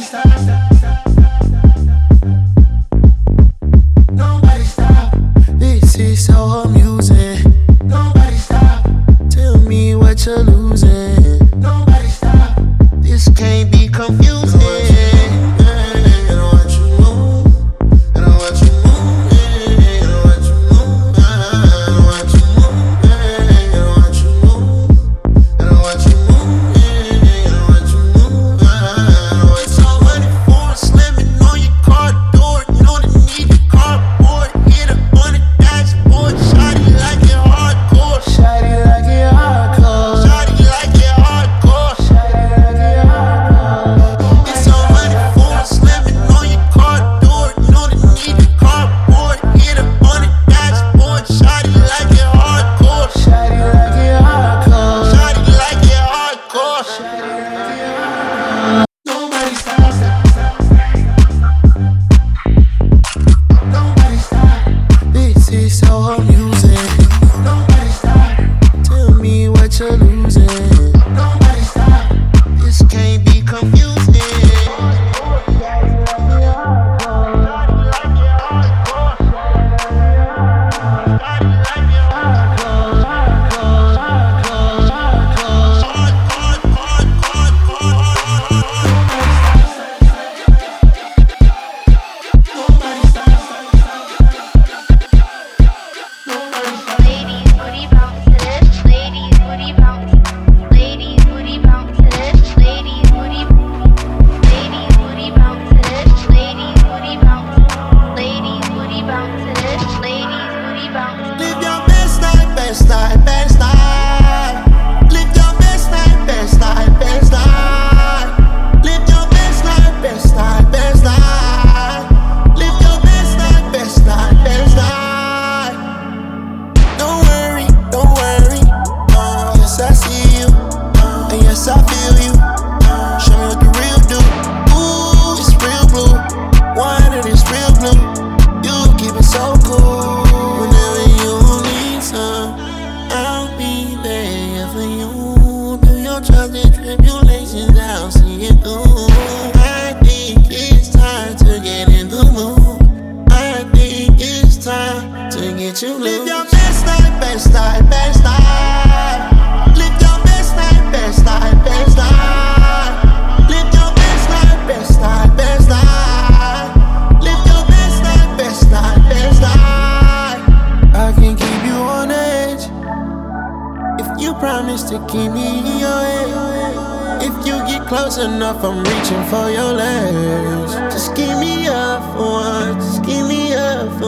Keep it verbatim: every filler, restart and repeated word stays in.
Nobody stop. This is so amusing. Nobody stop. Tell me what you're losing. Nobody stop. This can't be confusing. And I watch you move. And I watch you move. And I watch you move. And I watch you move. And I watch you move. And I watch you move. And I watch you move. It's all honey for slamming on your car door. Know the need the cardboard. Hit up on the dashboard. Shawty like it hardcore. Shawty like it hardcore. Shawty like it hardcore. Shawty like it hardcore. It's all honey for slamming on your car door. Know the need the cardboard. Hit up on the dashboard. Shawty like it hardcore. Shawty like it hardcore. Shawty like it hardcore. Nobody stops. Nobody stop. This is so amusing. Nobody stop. Tell me what you're losing. Nobody stop. This can't be confusing. Ladies, booty bounce to this. Ladies, booty bounce. Ladies, booty bounce to this. Ladies, booty. Ladies, booty bounce to this. Ladies, booty bounce. Ladies, booty bounce to this. Ladies, booty bounce. Live your best life, best life, best life. Live your best life, best life, best life. Live your best life, best life, best life. Live your best life, best life, best life. Don't worry, don't worry. Uh, yes, I see you. Uh, and yes, I feel you. Uh, show me what the real do. Ooh, it's real blue. Wine and it's real blue. You keep it so cool. Whenever you need some, I'll be there for you. Do your trials and tribulations, I'll see it through. I think it's time to get in the mood. I think it's time to get you loose. Live your best life, best life, best life. Live your best life, best life, best life. Live your best life, best life, best life. Live your best life, best life, best life. I can keep you on edge if you promise to keep me in your head. If you get close enough, I'm reaching for your legs. Just give me up for once, just give me up for